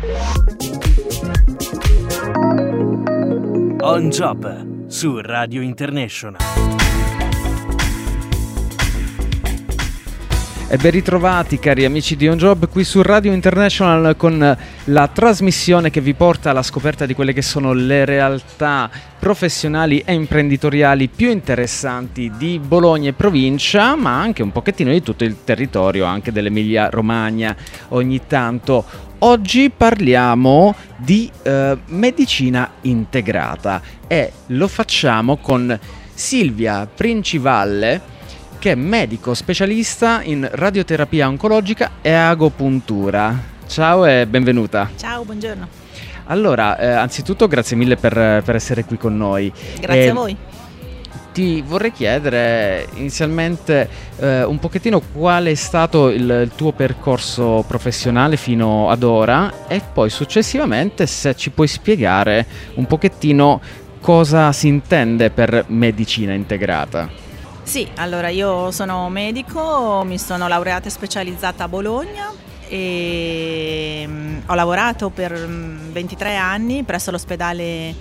On Job su Radio International. E ben ritrovati cari amici di On Job qui su Radio International con la trasmissione che vi porta alla scoperta di quelle che sono le realtà professionali e imprenditoriali più interessanti di Bologna e provincia, ma anche un pochettino di tutto il territorio, anche dell'Emilia Romagna ogni tanto. Oggi parliamo di medicina integrata e lo facciamo con Silvia Princivalle, che è medico specialista in radioterapia oncologica e agopuntura. Ciao e benvenuta. Ciao, buongiorno. Allora, anzitutto grazie mille per essere qui con noi. Grazie a voi. Ti vorrei chiedere inizialmente un pochettino qual è stato il tuo percorso professionale fino ad ora e poi successivamente se ci puoi spiegare un pochettino cosa si intende per medicina integrata. Sì, allora io sono medico, mi sono laureata e specializzata a Bologna e ho lavorato per 23 anni presso l'ospedale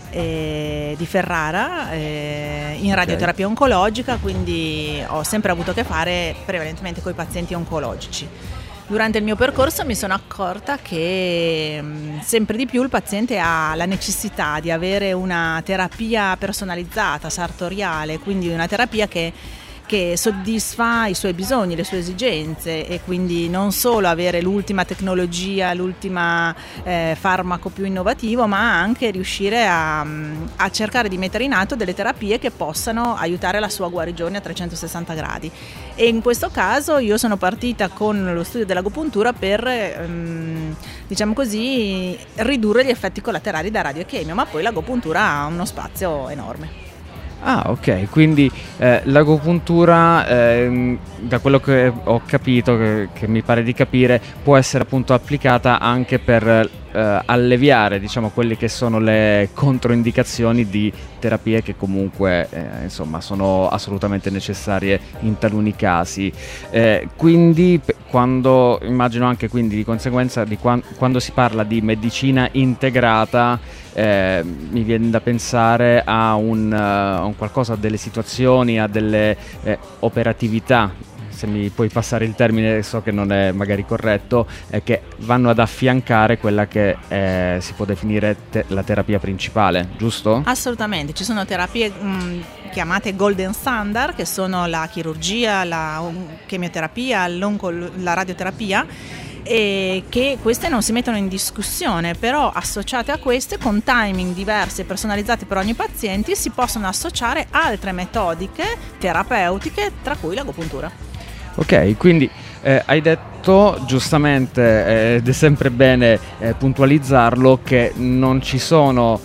di Ferrara in radioterapia oncologica, quindi ho sempre avuto a che fare prevalentemente con i pazienti oncologici. Durante il mio percorso mi sono accorta che sempre di più il paziente ha la necessità di avere una terapia personalizzata, sartoriale, quindi una terapia che soddisfa i suoi bisogni, le sue esigenze, e quindi non solo avere l'ultima tecnologia, l'ultima farmaco più innovativo, ma anche riuscire a cercare di mettere in atto delle terapie che possano aiutare la sua guarigione a 360 gradi. E in questo caso io sono partita con lo studio dell'agopuntura per, diciamo così, ridurre gli effetti collaterali da radiochemio, ma poi l'agopuntura ha uno spazio enorme. Ah, ok, quindi l'agopuntura, da quello che ho capito, che mi pare di capire, può essere appunto applicata anche per alleviare, diciamo, quelle che sono le controindicazioni di terapie che comunque insomma sono assolutamente necessarie in taluni casi. Quindi quando immagino anche quindi di conseguenza quando si parla di medicina integrata, mi viene da pensare a un qualcosa, a delle situazioni, a delle operatività, se mi puoi passare il termine, so che non è magari corretto, che vanno ad affiancare quella che si può definire la terapia principale, giusto? Assolutamente, ci sono terapie chiamate golden standard, che sono la chirurgia, la chemioterapia, la radioterapia, e che queste non si mettono in discussione, però associate a queste, con timing diversi e personalizzati per ogni paziente, si possono associare altre metodiche terapeutiche, tra cui l'agopuntura. Ok, quindi hai detto giustamente, ed è sempre bene puntualizzarlo, che non ci sono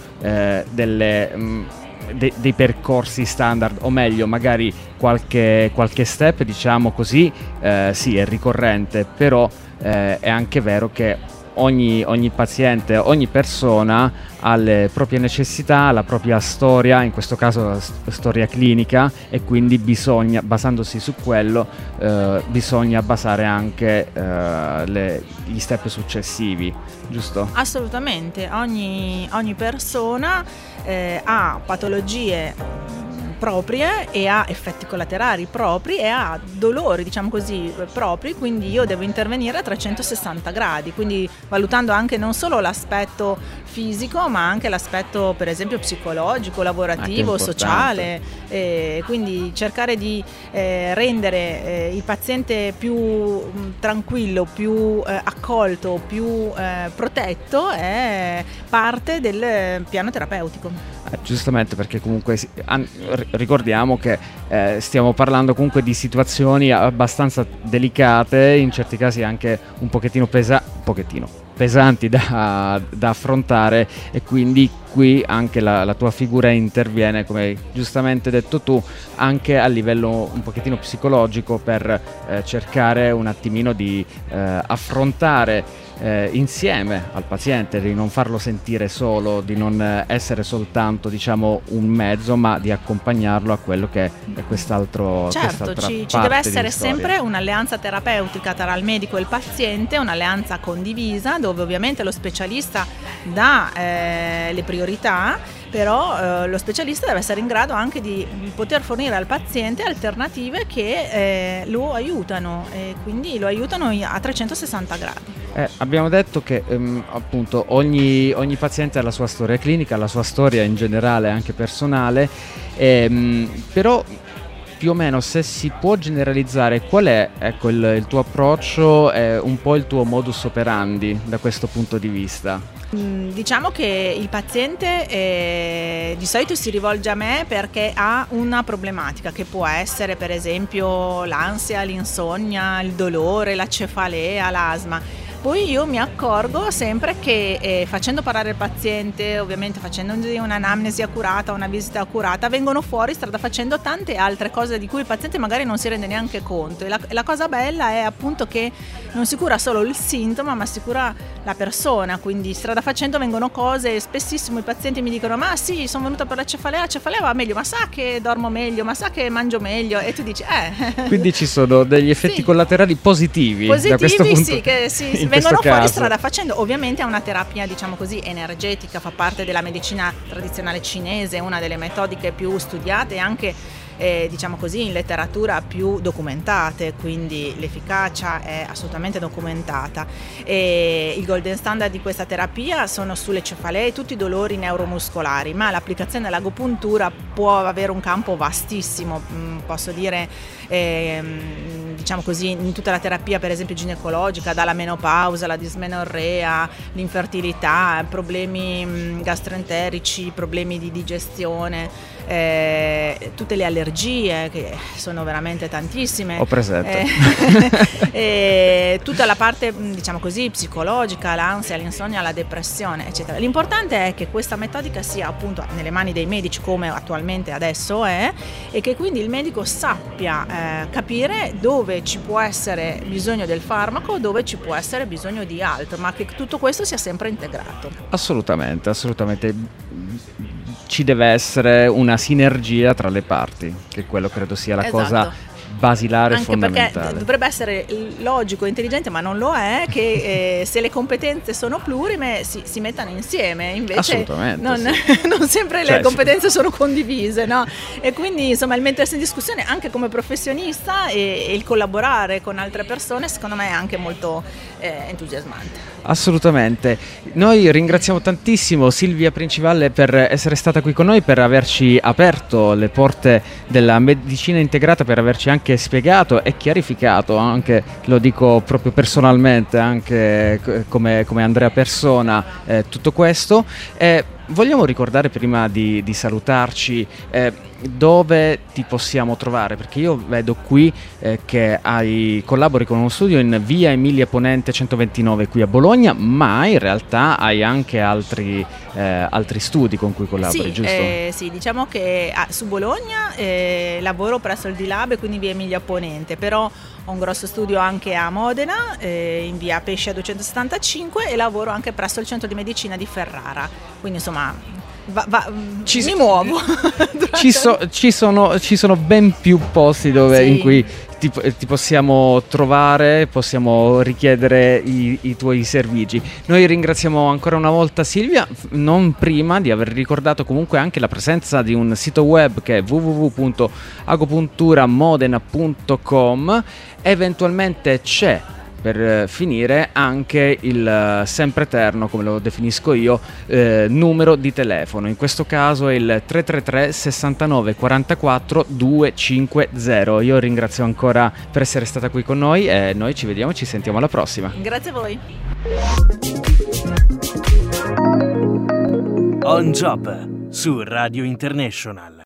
dei percorsi standard, o meglio magari qualche step, diciamo così, sì, è ricorrente, però è anche vero che ogni paziente, ogni persona ha le proprie necessità, la propria storia, in questo caso storia clinica, e quindi bisogna, basandosi su quello, bisogna basare anche gli step successivi, giusto? Assolutamente, ogni persona ha patologie proprie e ha effetti collaterali propri e ha dolori, diciamo così, propri, quindi io devo intervenire a 360 gradi, quindi valutando anche non solo l'aspetto fisico ma anche l'aspetto per esempio psicologico, lavorativo, sociale, quindi cercare di rendere il paziente più tranquillo, più accolto, più protetto è parte del piano terapeutico. Giustamente, perché comunque ricordiamo che stiamo parlando comunque di situazioni abbastanza delicate, in certi casi anche un pochettino pesanti da affrontare, e quindi qui anche la tua figura interviene, come giustamente detto tu, anche a livello un pochettino psicologico, per cercare un attimino di affrontare insieme al paziente, di non farlo sentire solo, di non essere soltanto, diciamo, un mezzo, ma di accompagnarlo a quello che è quest'altro. Certo, ci deve essere sempre un'alleanza terapeutica tra il medico e il paziente, un'alleanza condivisa, dove ovviamente lo specialista dà le priorità, però lo specialista deve essere in grado anche di poter fornire al paziente alternative che lo aiutano, e quindi lo aiutano a 360 gradi. Abbiamo detto che appunto ogni paziente ha la sua storia clinica, la sua storia in generale anche personale, però più o meno, se si può generalizzare, qual è, ecco, il tuo approccio, un po' il tuo modus operandi da questo punto di vista? Diciamo che il paziente di solito si rivolge a me perché ha una problematica, che può essere per esempio l'ansia, l'insonnia, il dolore, la cefalea, l'asma. Poi io mi accorgo sempre che facendo parlare il paziente, ovviamente facendo un'anamnesi accurata, una visita accurata, vengono fuori strada facendo tante altre cose di cui il paziente magari non si rende neanche conto. E la cosa bella è appunto che non si cura solo il sintomo, ma si cura la persona. Quindi strada facendo vengono cose, spessissimo i pazienti mi dicono: ma sì, sono venuta per la cefalea va meglio, ma sa che dormo meglio, ma sa che mangio meglio, e tu dici Quindi ci sono degli effetti collaterali positivi da questo punto, sì, che vengono fuori strada facendo. Ovviamente è una terapia, diciamo così, energetica, fa parte della medicina tradizionale cinese, una delle metodiche più studiate e anche diciamo così in letteratura più documentate, quindi l'efficacia è assolutamente documentata. E il golden standard di questa terapia sono sulle cefalee e tutti i dolori neuromuscolari, ma l'applicazione dell'agopuntura può avere un campo vastissimo, posso dire, diciamo così, in tutta la terapia, per esempio ginecologica, dalla menopausa, la dismenorrea, l'infertilità, problemi gastroenterici, problemi di digestione, tutte le allergie, che sono veramente tantissime. Ho presente. Tutta la parte, diciamo così, psicologica, l'ansia, l'insonnia, la depressione, eccetera. L'importante è che questa metodica sia appunto nelle mani dei medici, come attualmente adesso è, e che quindi il medico sappia capire dove ci può essere bisogno del farmaco, dove ci può essere bisogno di altro, ma che tutto questo sia sempre integrato. Assolutamente. Ci deve essere una sinergia tra le parti, che quello credo sia la cosa basilare, anche fondamentale. Perché dovrebbe essere logico e intelligente, ma non lo è, che se le competenze sono plurime si mettano insieme, invece non sempre le competenze sono condivise, no? E quindi insomma il mettersi in discussione anche come professionista e il collaborare con altre persone, secondo me è anche molto entusiasmante. Assolutamente. Noi ringraziamo tantissimo Silvia Principalle per essere stata qui con noi, per averci aperto le porte della medicina integrata, per averci anche spiegato e chiarificato, anche lo dico proprio personalmente, anche come Andrea persona, tutto questo. Vogliamo ricordare, prima di salutarci, dove ti possiamo trovare, perché io vedo qui che collabori con uno studio in via Emilia Ponente 129 qui a Bologna, ma in realtà hai anche altri studi con cui collabori, giusto? Sì, diciamo che su Bologna lavoro presso il D-Lab, quindi via Emilia Ponente, però ho un grosso studio anche a Modena, in via Pescia 275, e lavoro anche presso il centro di medicina di Ferrara, quindi insomma mi muovo. Ci sono ben più posti dove in cui ti possiamo trovare, possiamo richiedere i tuoi servigi. Noi ringraziamo ancora una volta Silvia, non prima di aver ricordato comunque anche la presenza di un sito web che è www.agopunturamodena.com. Eventualmente c'è, per finire, anche il sempre eterno, come lo definisco io, numero di telefono. In questo caso è il 333 69 44 250. Io ringrazio ancora per essere stata qui con noi e noi ci vediamo e ci sentiamo alla prossima. Grazie a voi. On Job su Radio International.